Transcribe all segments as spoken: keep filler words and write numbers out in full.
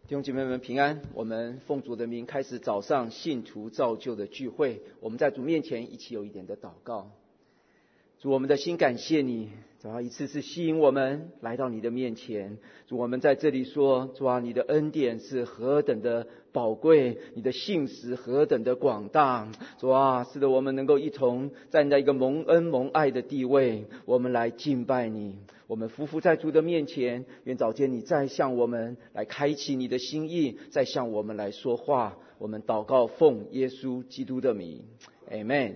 弟兄姐妹们平安，我们奉主的名开始早上信徒造就的聚会。我们在主面前一起有一点的祷告。主，我们的心感谢你，主啊，一次次吸引我们来到你的面前。主，我们在这里说，主啊，你的恩典是何等的宝贵，你的信实何等的广大。主啊，是的，我们能够一同站在一个蒙恩蒙爱的地位，我们来敬拜你。我们匍匐在主的面前，愿早间你再向我们来开启你的心意，再向我们来说话。我们祷告奉耶稣基督的名 Amen。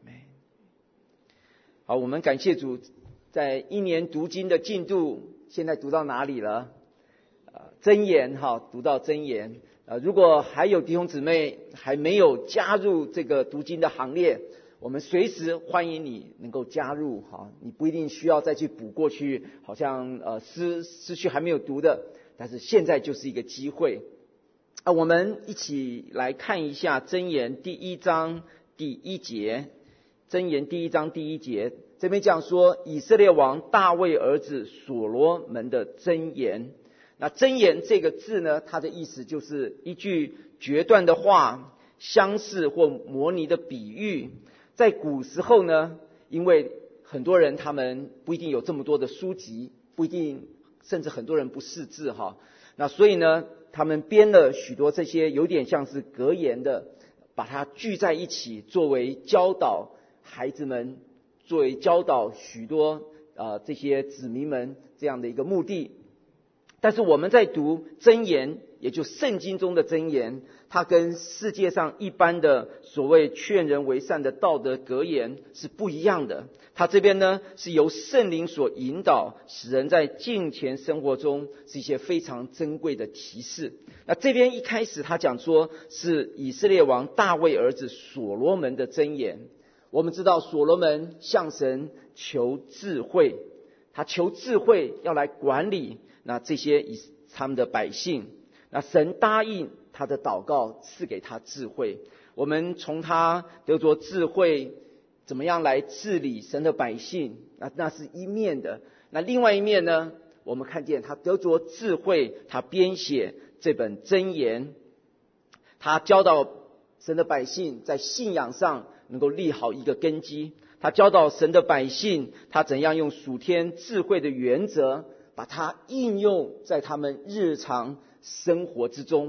好，我们感谢主，在一年读经的进度现在读到哪里了？呃，箴言哈，读到箴言。呃，如果还有弟兄姊妹还没有加入这个读经的行列，我们随时欢迎你能够加入哈，你不一定需要再去补过去，好像呃失失去还没有读的，但是现在就是一个机会。啊，我们一起来看一下箴言第一章第一节。箴言第一章第一节，这边讲说以色列王大卫儿子所罗门的箴言。那箴言这个字呢，它的意思就是一句决断的话，相似或模拟的比喻。在古时候呢，因为很多人他们不一定有这么多的书籍，不一定，甚至很多人不识字哈，那所以呢，他们编了许多这些有点像是格言的，把它聚在一起，作为教导孩子们，作为教导许多呃这些子民们这样的一个目的。但是我们在读箴言，也就圣经中的箴言，它跟世界上一般的所谓劝人为善的道德格言是不一样的。它这边呢是由圣灵所引导，使人在敬虔生活中是一些非常珍贵的提示。那这边一开始他讲说是以色列王大卫儿子所罗门的箴言。我们知道所罗门向神求智慧，他求智慧要来管理那这些以他们的百姓。那神答应他的祷告，赐给他智慧。我们从他得着智慧，怎么样来治理神的百姓，那那是一面的。那另外一面呢，我们看见他得着智慧，他编写这本箴言，他教导神的百姓在信仰上能够立好一个根基。他教导神的百姓，他怎样用属天智慧的原则，把它应用在他们日常生活之中。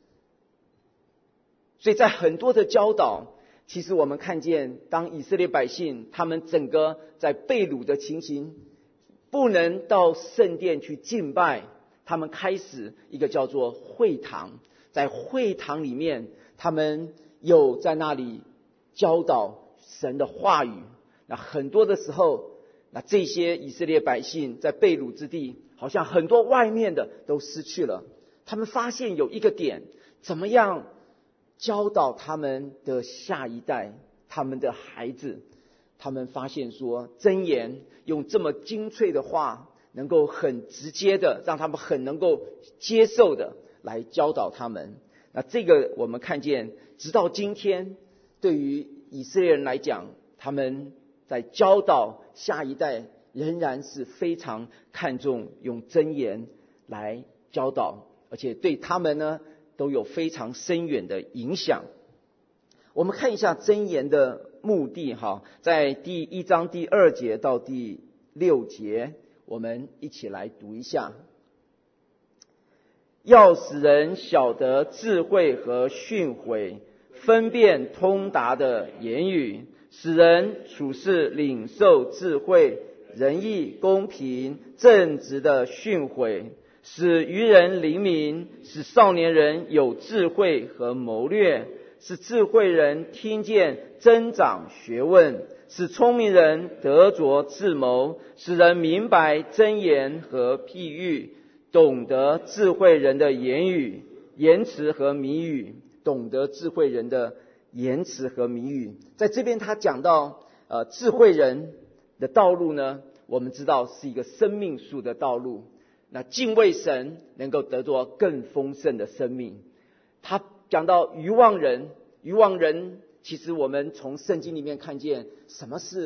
所以在很多的教导，其实我们看见，当以色列百姓他们整个在被掳的情形，不能到圣殿去敬拜，他们开始一个叫做会堂。在会堂里面，他们有在那里教导神的话语。那很多的时候，那这些以色列百姓在被掳之地，好像很多外面的都失去了。他们发现有一个点，怎么样教导他们的下一代，他们的孩子。他们发现说，箴言用这么精粹的话，能够很直接的让他们很能够接受的来教导他们。那这个我们看见，直到今天，对于以色列人来讲，他们在教导下一代仍然是非常看重用箴言来教导，而且对他们呢都有非常深远的影响。我们看一下箴言的目的哈，在第一章第二节到第六节，我们一起来读一下。要使人晓得智慧和训诲，分辨通达的言语，使人处事领受智慧、仁义、公平、正直的训诲，使愚人灵敏，使少年人有智慧和谋略，使智慧人听见增长学问，使聪明人得着智谋，使人明白箴言和譬喻，懂得智慧人的言语、言辞和谜语，懂得智慧人的言辞和谜语。在这边他讲到呃，智慧人的道路呢，我们知道是一个生命树的道路。那敬畏神能够得着更丰盛的生命。他讲到愚妄人，愚妄人其实我们从圣经里面看见什么是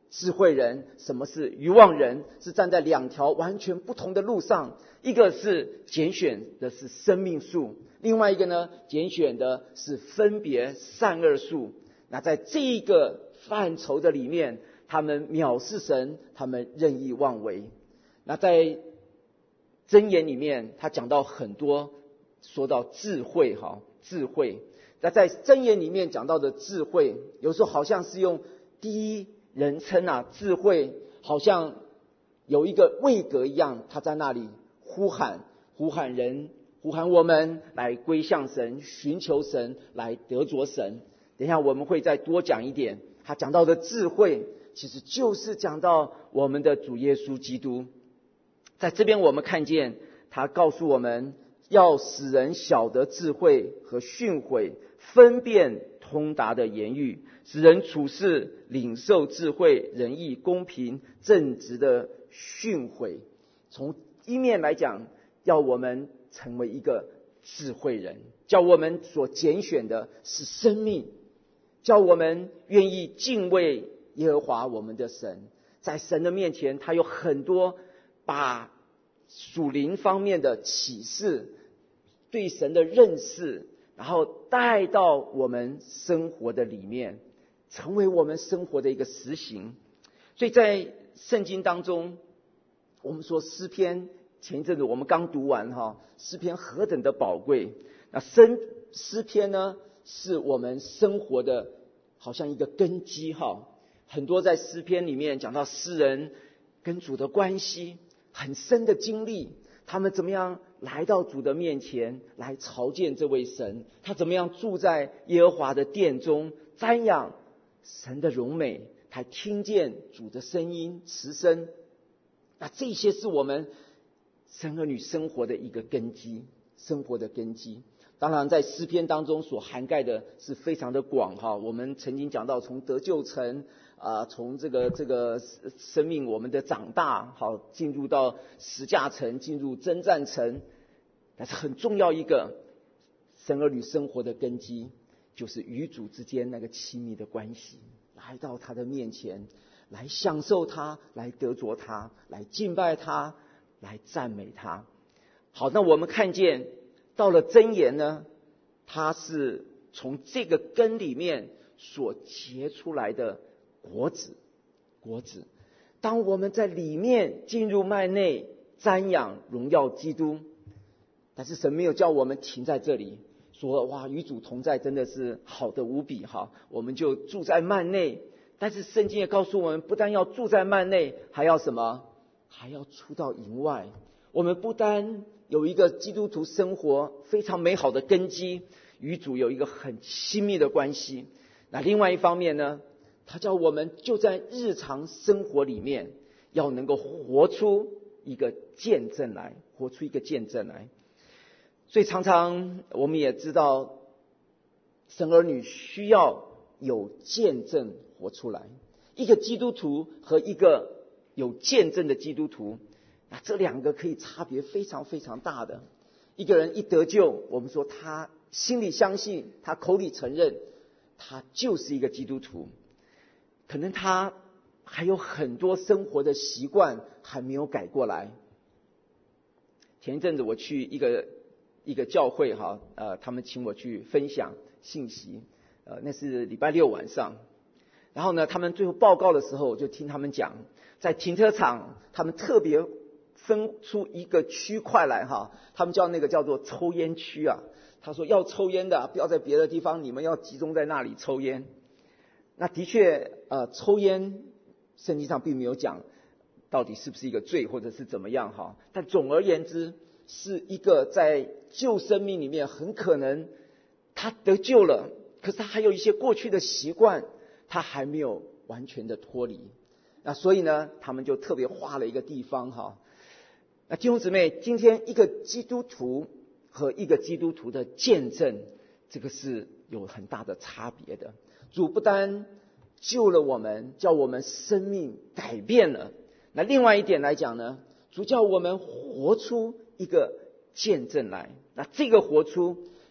智慧人，什么是愚妄人，是站在两条完全不同的路上。一个是拣选的是生命树，另外一个呢，拣选的是分别善恶树。那在这一个范畴的里面，他们藐视神，他们任意妄为。那在箴言里面，他讲到很多，说到智慧，哈，智慧。那在箴言里面讲到的智慧，有时候好像是用第一人称啊，智慧好像有一个位格一样，他在那里呼喊，呼喊人，呼喊我们来归向神，寻求神，来得着神。等一下我们会再多讲一点，他讲到的智慧，其实就是讲到我们的主耶稣基督。在这边我们看见他告诉我们，要使人晓得智慧和训诲，分辨通达的言语，使人处事领受智慧、仁义、公平、正直的训诲。从一面来讲，要我们成为一个智慧人，叫我们所拣选的是生命，叫我们愿意敬畏耶和华我们的神。在神的面前，他有很多把属灵方面的启示，对神的认识，然后带到我们生活的里面，成为我们生活的一个实行。所以在圣经当中，我们说诗篇，前一阵子我们刚读完哈，诗篇何等的宝贵。那诗诗篇呢，是我们生活的好像一个根基哈。很多在诗篇里面讲到诗人跟主的关系很深的经历，他们怎么样来到主的面前来朝见这位神，他怎么样住在耶和华的殿中瞻仰神的荣美，他听见主的声音慈声。那这些是我们神儿女生活的一个根基，生活的根基。当然在诗篇当中所涵盖的是非常的广哈，我们曾经讲到从得救城啊、呃，从这个这个生命我们的长大，好进入到十架城，进入征战城。但是很重要一个神儿女生活的根基，就是与主之间那个亲密的关系，来到他的面前，来享受他，来得着他，来敬拜他，来赞美他。好，那我们看见到了箴言呢，它是从这个根里面所结出来的果子，果子。当我们在里面进入幔内瞻仰荣耀基督，但是神没有叫我们停在这里，说哇与主同在真的是好的无比哈，我们就住在幔内。但是圣经也告诉我们，不但要住在幔内，还要什么？还要出到营外。我们不单有一个基督徒生活非常美好的根基，与主有一个很亲密的关系。那另外一方面呢，他叫我们就在日常生活里面要能够活出一个见证来，活出一个见证来。所以常常我们也知道，神儿女需要有见证活出来。一个基督徒和一个有见证的基督徒，那这两个可以差别非常非常大的。一个人一得救，我们说他心里相信，他口里承认，他就是一个基督徒。可能他还有很多生活的习惯还没有改过来。前一阵子我去一个一个教会哈，呃，他们请我去分享信息，呃，那是礼拜六晚上。然后呢，他们最后报告的时候，我就听他们讲，在停车场，他们特别分出一个区块来哈，他们叫那个叫做抽烟区啊。他说要抽烟的不要在别的地方，你们要集中在那里抽烟。那的确，呃，抽烟圣经上并没有讲到底是不是一个罪或者是怎么样哈，但总而言之，是一个在旧生命里面很可能他得救了，可是他还有一些过去的习惯，他还没有完全的脱离。那所以呢，他们就特别划了一个地方哈。那弟兄姊妹，今天一个基督徒和一个基督徒的见证，这个是有很大的差别的。主不单救了我们，叫我们生命改变了，那另外一点来讲呢，主叫我们活出一个见证来。那这个活出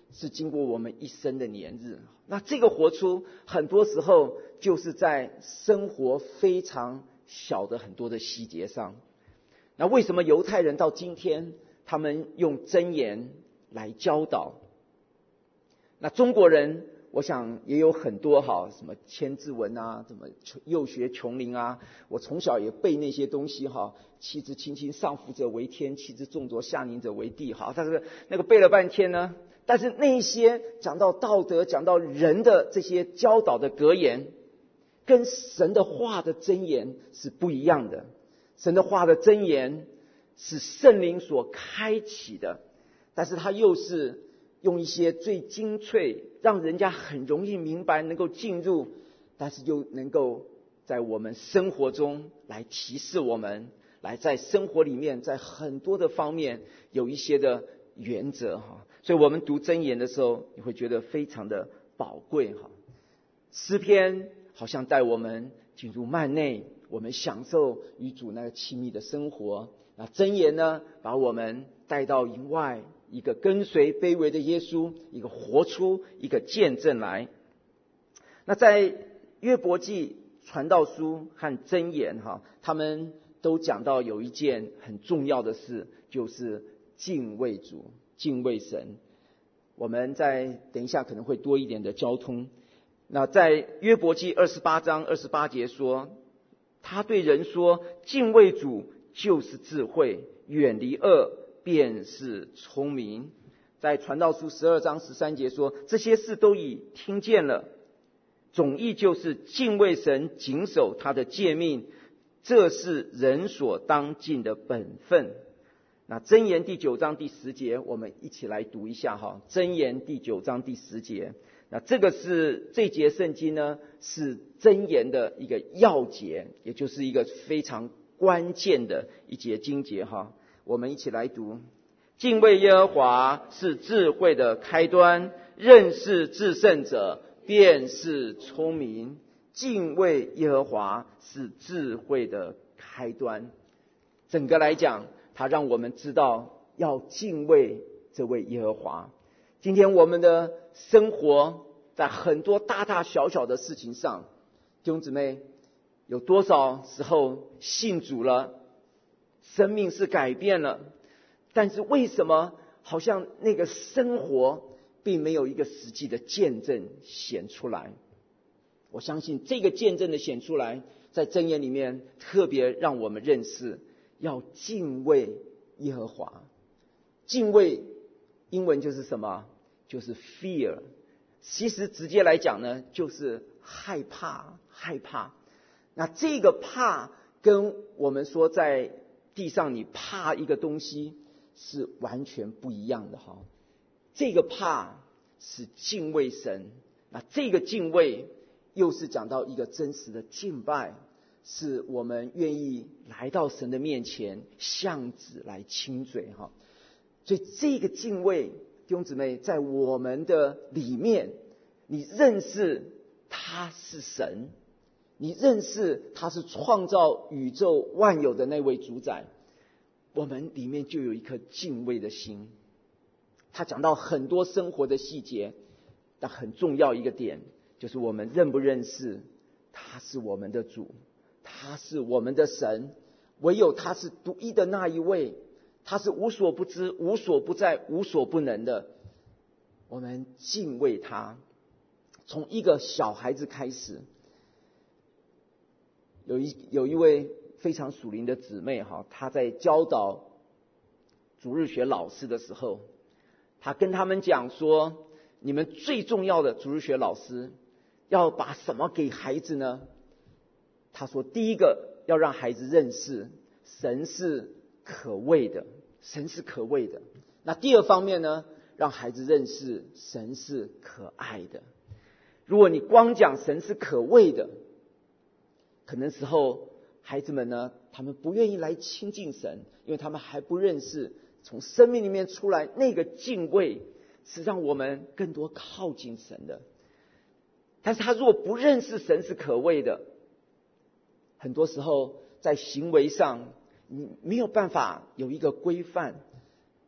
是经过我们一生的年日。那这个活出很多时候就是在生活非常小的很多的细节上。那为什么犹太人到今天他们用箴言来教导？那中国人我想也有很多哈，什么千字文啊，什么幼学琼林啊，我从小也背那些东西哈。妻之亲亲，上服者为天；妻之重责，下宁者为地。好，但是那个背了半天呢，但是那些讲到道德、讲到人的这些教导的格言，跟神的话的箴言是不一样的。神的话的箴言是圣灵所开启的，但是它又是用一些最精粹，让人家很容易明白，能够进入，但是又能够在我们生活中来提示我们，来在生活里面，在很多的方面有一些的原则哈。所以我们读箴言的时候，你会觉得非常的宝贵哈。诗篇好像带我们进入幔内，我们享受与主那个亲密的生活。那箴言呢，把我们带到营外，一个跟随卑微的耶稣，一个活出一个见证来。那在约伯记、传道书和箴言哈，他们都讲到有一件很重要的事，就是敬畏主、敬畏神。我们在等一下可能会多一点的交通。那在约伯记二十八章二十八节说，他对人说，敬畏主就是智慧，远离恶便是聪明。在传道书十二章十三节说，这些事都已听见了，总意就是敬畏神，谨守他的诫命，这是人所当尽的本分。那箴言第九章第十节，我们一起来读一下哈。箴言第九章第十节，那这个是这节圣经呢，是箴言的一个要节，也就是一个非常关键的一节经节哈。我们一起来读：敬畏耶和华是智慧的开端，认识至圣者便是聪明。敬畏耶和华是智慧的开端。整个来讲，它让我们知道要敬畏这位耶和华。今天我们的生活在很多大大小小的事情上，弟兄姊妹，有多少时候信主了，生命是改变了，但是为什么好像那个生活并没有一个实际的见证显出来？我相信这个见证的显出来，在箴言里面特别让我们认识要敬畏耶和华。敬畏英文就是什么？就是 fear。 其实直接来讲呢，就是害怕害怕。那这个怕跟我们说在地上你怕一个东西是完全不一样的哈。这个怕是敬畏神，那这个敬畏又是讲到一个真实的敬拜，是我们愿意来到神的面前，向子来亲嘴哈。所以这个敬畏，弟兄姊妹，在我们的里面，你认识他是神，你认识他是创造宇宙万有的那位主宰，我们里面就有一颗敬畏的心。他讲到很多生活的细节，但很重要一个点，就是我们认不认识他是我们的主，他是我们的神，唯有他是独一的那一位，他是无所不知、无所不在、无所不能的。我们敬畏他。从一个小孩子开始，有一有一位非常属灵的姊妹哈，她在教导主日学老师的时候，她跟他们讲说，你们最重要的主日学老师要把什么给孩子呢？她说，第一个要让孩子认识神是可畏的，神是可畏的。那第二方面呢，让孩子认识神是可爱的。如果你光讲神是可畏的，可能时候孩子们呢，他们不愿意来亲近神，因为他们还不认识从生命里面出来那个敬畏是让我们更多靠近神的。但是他如果不认识神是可畏的，很多时候在行为上你没有办法有一个规范，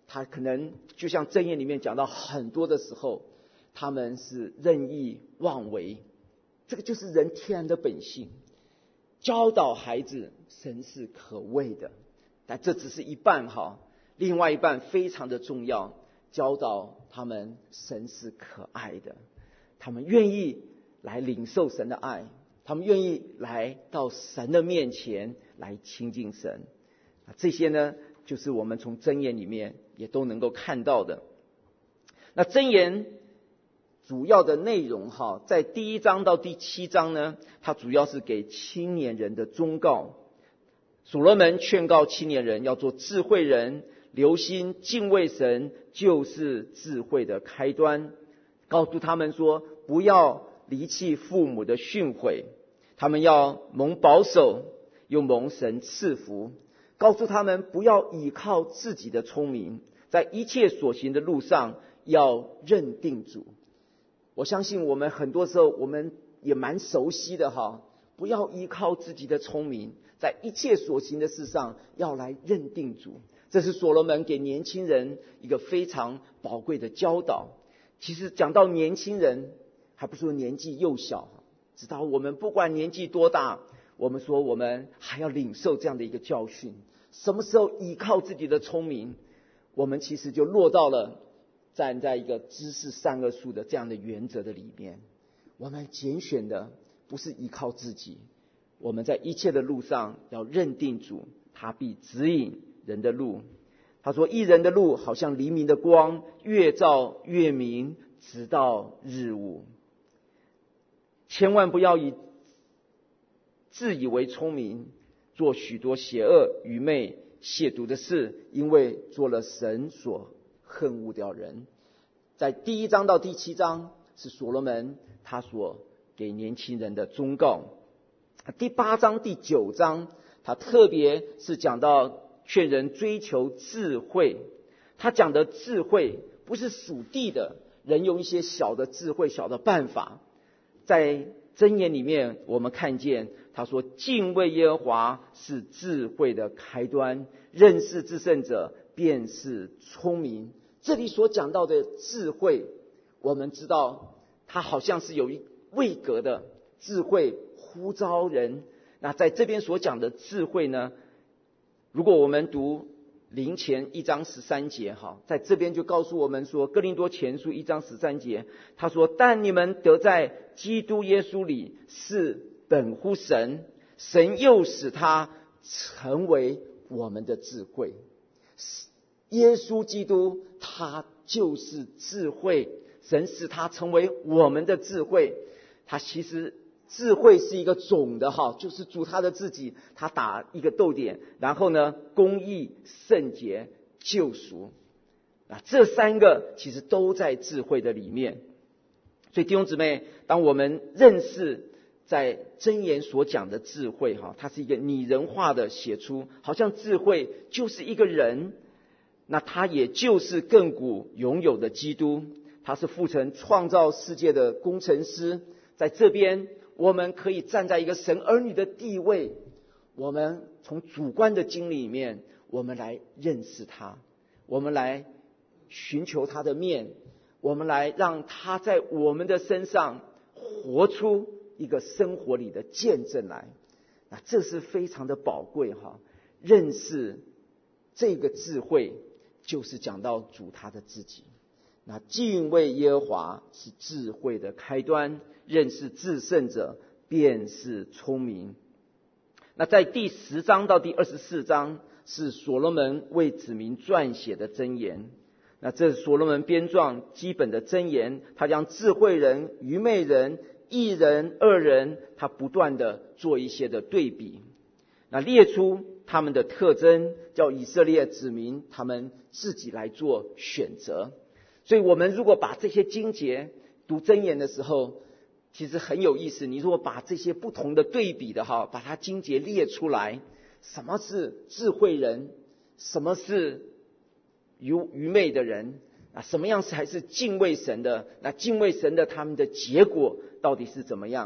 他可能就像箴言里面讲到很多的时候，他们是任意妄为，这个就是人天然的本性。教导孩子，神是可畏的，但这只是一半哈，另外一半非常的重要，教导他们神是可爱的，他们愿意来领受神的爱，他们愿意来到神的面前来亲近神。这些呢，就是我们从箴言里面也都能够看到的。那箴言主要的内容哈，在第一章到第七章呢，它主要是给青年人的忠告。所罗门劝告青年人要做智慧人，留心敬畏神，就是智慧的开端。告诉他们说，不要离弃父母的训诲，他们要蒙保守，又蒙神赐福。告诉他们不要倚靠自己的聪明，在一切所行的路上要认定主。我相信我们很多时候我们也蛮熟悉的哈，不要依靠自己的聪明，在一切所行的事上要来认定主。这是所罗门给年轻人一个非常宝贵的教导。其实讲到年轻人，还不是说年纪幼小，知道我们不管年纪多大，我们说我们还要领受这样的一个教训。什么时候依靠自己的聪明，我们其实就落到了站在一个知识善恶树的这样的原则的里面。我们拣选的不是依靠自己，我们在一切的路上要认定主，他必指引人的路。他说，义人的路好像黎明的光，越照越明，直到日午。千万不要以自以为聪明，做许多邪恶、愚昧、亵渎的事，因为做了神所恨恶掉人。在第一章到第七章是所罗门他所给年轻人的忠告。第八章第九章他特别是讲到劝人追求智慧。他讲的智慧不是属地的，人用一些小的智慧、小的办法。在箴言里面我们看见他说，敬畏耶和华是智慧的开端，认识至圣者便是聪明。这里所讲到的智慧，我们知道它好像是有一位格的智慧呼召人。那在这边所讲的智慧呢，如果我们读林前一章十三节哈，在这边就告诉我们说，哥林多前书一章十三节，他说，但你们得在基督耶稣里是本乎神，神又使他成为我们的智慧。耶稣基督他就是智慧，神使他成为我们的智慧。他其实智慧是一个总的哈，就是主他的自己，他打一个逗点，然后呢，公义、圣洁、救赎，啊，这三个其实都在智慧的里面。所以弟兄姊妹，当我们认识在箴言所讲的智慧哈，它是一个拟人化的写出，好像智慧就是一个人，那他也就是亘古永有的基督，他是父神创造世界的工程师。在这边我们可以站在一个神儿女的地位，我们从主观的经历里面，我们来认识他，我们来寻求他的面，我们来让他在我们的身上活出一个生活里的见证来。那这是非常的宝贵哈，认识这个智慧就是讲到主他的自己。那敬畏耶和华是智慧的开端，认识至圣者便是聪明。那在第十章到第二十四章是所罗门为子民撰写的箴言。那这是所罗门编撰基本的箴言，他将智慧人、愚昧人、义人、恶人，他不断的做一些的对比，那列出他们的特征，叫以色列子民他们自己来做选择。所以我们如果把这些经节读箴言的时候，其实很有意思。你如果把这些不同的对比的哈，把它经节列出来，什么是智慧人，什么是愚愚昧的人，啊，什么样才是敬畏神的？那敬畏神的他们的结果到底是怎么样？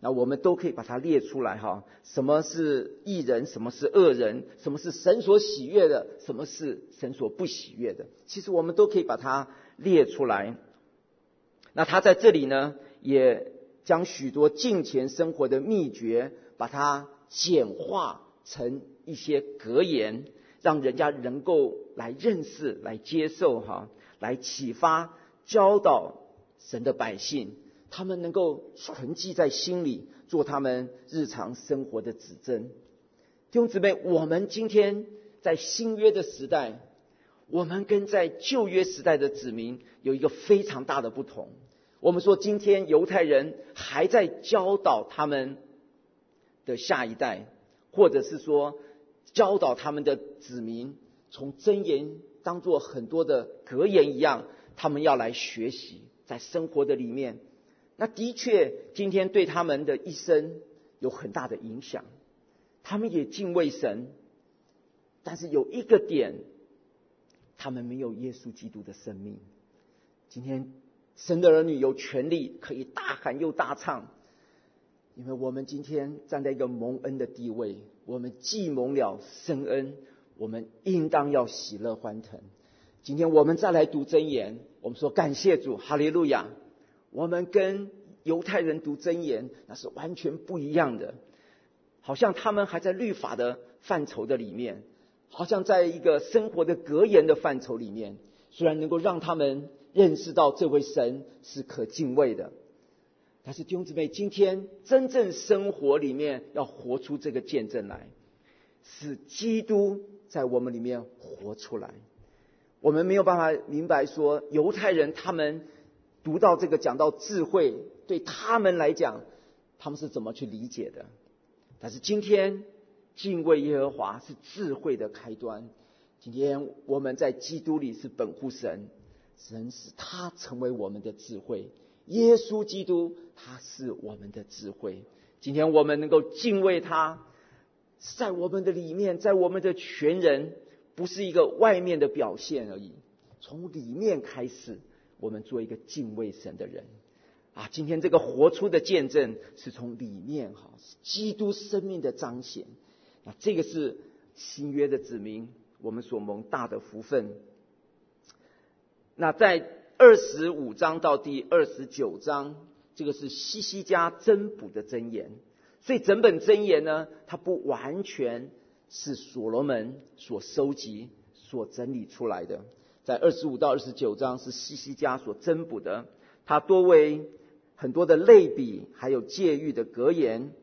那我们都可以把它列出来哈，什么是义人，什么是恶人，什么是神所喜悦的，什么是神所不喜悦的，其实我们都可以把它列出来。那他在这里呢，也将许多敬虔生活的秘诀，把它简化成一些格言，让人家能够来认识、来接受哈，来启发、教导神的百姓，他们能够存记在心里，做他们日常生活的指针。弟兄姊妹，我们今天在新约的时代，我们跟在旧约时代的子民有一个非常大的不同。我们说今天犹太人还在教导他们的下一代，或者是说教导他们的子民，从箴言当作很多的格言一样，他们要来学习，在生活的里面。那的确今天对他们的一生有很大的影响，他们也敬畏神，但是有一个点，他们没有耶稣基督的生命。今天神的儿女有权利可以大喊又大唱，因为我们今天站在一个蒙恩的地位，我们既蒙了深恩，我们应当要喜乐欢腾。今天我们再来读箴言，我们说感谢主，哈利路亚。我们跟犹太人读箴言那是完全不一样的，好像他们还在律法的范畴的里面，好像在一个生活的格言的范畴里面，虽然能够让他们认识到这位神是可敬畏的，但是弟兄姊妹，今天真正生活里面要活出这个见证来，使基督在我们里面活出来。我们没有办法明白说犹太人他们读到这个讲到智慧，对他们来讲他们是怎么去理解的，但是今天敬畏耶和华是智慧的开端。今天我们在基督里是本乎神，神使他成为我们的智慧，耶稣基督他是我们的智慧。今天我们能够敬畏他，在我们的里面，在我们的全人，不是一个外面的表现而已，从里面开始我们做一个敬畏神的人啊！今天这个活出的见证是从里面哈，基督生命的彰显。那这个是新约的子民我们所蒙大的福分。那在二十五章到第二十九章，这个是西西家增补的箴言。所以整本箴言呢，它不完全是所罗门所收集、所整理出来的。在二十五到二十九章是西西家所增补的，它多为很多的类比，还有借喻的格言，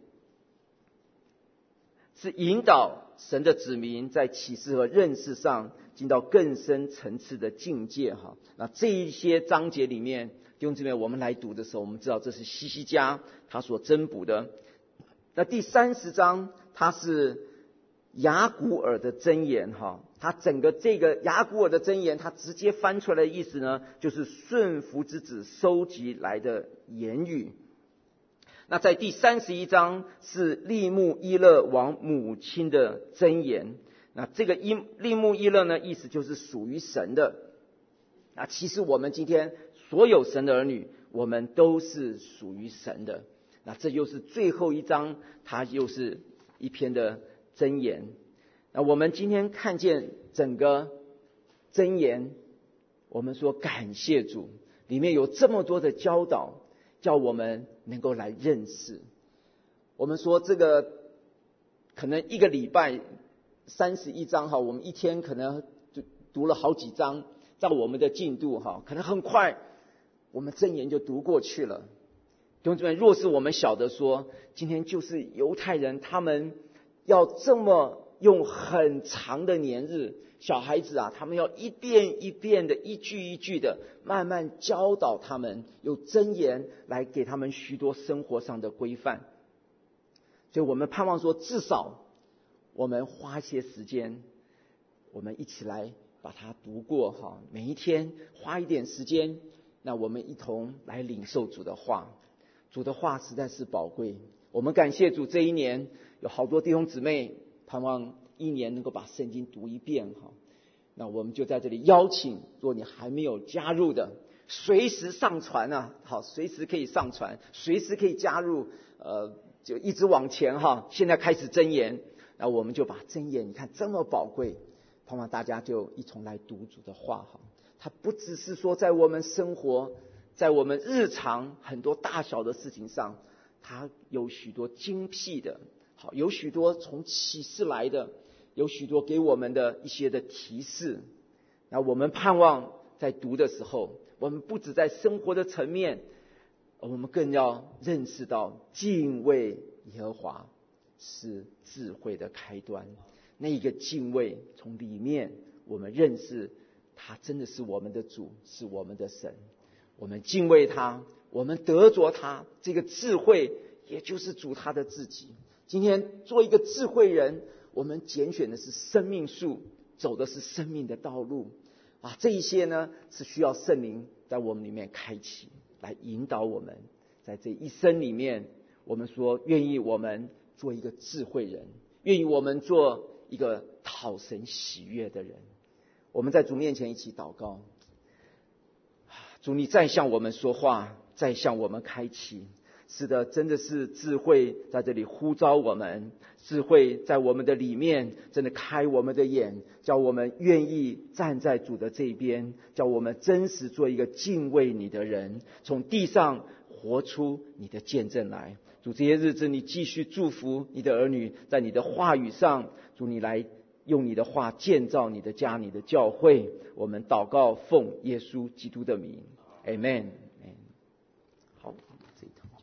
是引导神的子民在启示和认识上进到更深层次的境界哈。那这一些章节里面，弟兄姊妹，我们来读的时候，我们知道这是西西家他所增补的。那第三十章它是雅古尔的箴言哈，它整个这个雅古尔的箴言，它直接翻出来的意思呢，就是顺服之子收集来的言语。那在第三十一章是利木伊勒王母亲的箴言。那这个利木伊勒呢，意思就是属于神的。那其实我们今天所有神的儿女，我们都是属于神的。那这又是最后一章，它又是一篇的箴言。那我们今天看见整个箴言，我们说感谢主，里面有这么多的教导，叫我们能够来认识。我们说这个可能一个礼拜三十一章哈，我们一天可能就读了好几章，照我们的进度哈，可能很快我们箴言就读过去了。弟兄姊妹，若是我们晓得说，今天就是犹太人他们要这么用很长的年日，小孩子啊，他们要一遍一遍的一句一句的慢慢教导他们，有箴言来给他们许多生活上的规范。所以我们盼望说，至少我们花一些时间，我们一起来把它读过哈，每一天花一点时间，那我们一同来领受主的话。主的话实在是宝贵，我们感谢主，这一年有好多弟兄姊妹盼望一年能够把圣经读一遍哈。那我们就在这里邀请，若你还没有加入的， 随时上传啊，好，随时可以上传，随时可以加入，呃，就一直往前哈。现在开始箴言，那我们就把箴言，你看这么宝贵，盼望大家就一同来读主的话哈。它不只是说在我们生活，在我们日常很多大小的事情上，它有许多精辟的，好，有许多从启示来的，有许多给我们的一些的提示。那我们盼望在读的时候，我们不只在生活的层面，我们更要认识到敬畏耶和华是智慧的开端。那一个敬畏，从里面我们认识他真的是我们的主，是我们的神。我们敬畏他，我们得着他，这个智慧也就是主他的自己。今天做一个智慧人，我们拣选的是生命树，走的是生命的道路啊，这一些呢是需要圣灵在我们里面开启，来引导我们。在这一生里面，我们说愿意我们做一个智慧人，愿意我们做一个讨神喜悦的人。我们在主面前一起祷告，主你再向我们说话，再向我们开启。是的，真的是智慧在这里呼召我们，智慧在我们的里面真的开我们的眼，叫我们愿意站在主的这边，叫我们真实做一个敬畏你的人，从地上活出你的见证来。主，这些日子你继续祝福你的儿女，在你的话语上，主你来用你的话建造你的家，你的教会。我们祷告奉耶稣基督的名 Amen。 好，这一套